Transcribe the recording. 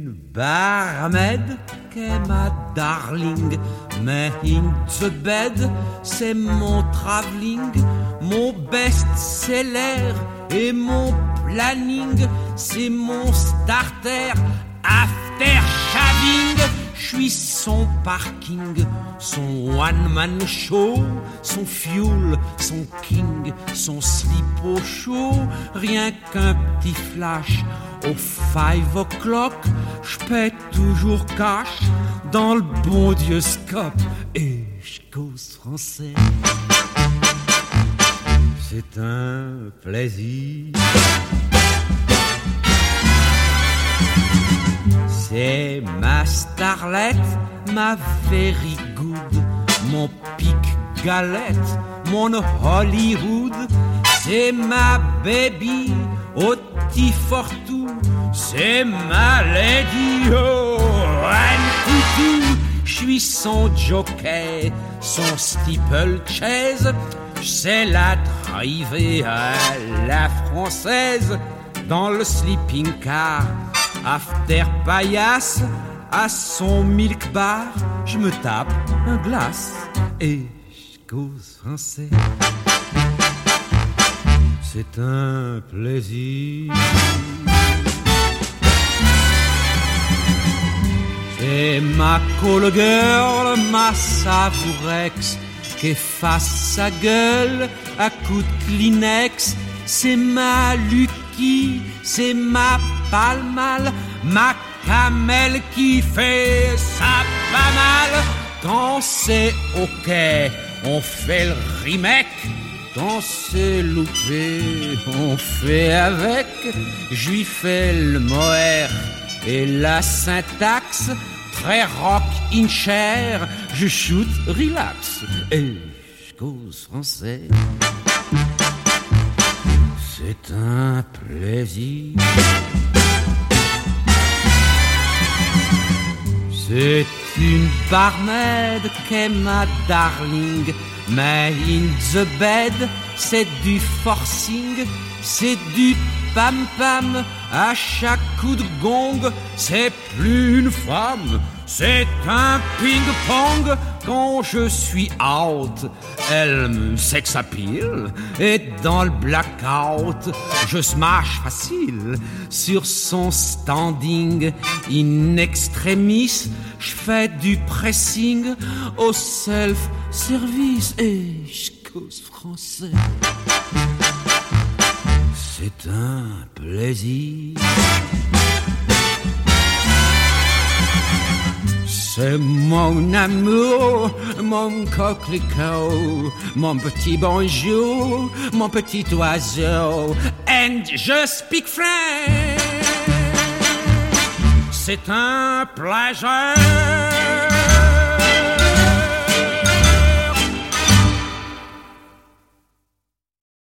une barmaid qu'est ma darling. Mais in the bed, c'est mon travelling, mon best-seller et mon planning. C'est mon starter, after shaving. Je suis son parking, son one-man show, son fuel, son king, son slip au chaud. Rien qu'un petit flash au 5 o'clock, j'paie toujours cash dans le bon Dieu scope. Et j'cause français. C'est un plaisir. C'est ma starlette, ma very good, mon pic galette, mon Hollywood. C'est ma baby, Oti Fortou, c'est ma lady, oh, Anne Coutou. J'suis son jockey, son steeplechase, j'sais la driver à la française dans le sleeping car. After paillasse, à son milk bar, je me tape un glace et je cause français. C'est un plaisir. C'est ma call girl, ma savourex, qui efface sa gueule à coups de Kleenex. C'est ma Lucky, c'est ma Palmal, ma camelle qui fait ça pas mal. Quand c'est ok, on fait le remake. Quand c'est loupé, on fait avec. J'lui fais le mohair et la syntaxe. Très rock in chair, je shoot relax. Et je cause français. C'est un plaisir. C'est une barmaid qu'est ma darling. Mais in the bed, c'est du forcing, c'est du pam-pam. À chaque coup de gong, c'est plus une femme, c'est un ping-pong. Quand je suis out, elle me sex appeal. Et dans le blackout, je smash facile sur son standing. In extremis, je fais du pressing au self-service. Et je cause français. C'est un plaisir. C'est mon amour, mon coquelicot, mon petit bonjour, mon petit oiseau. And je speak French. C'est un plaisir.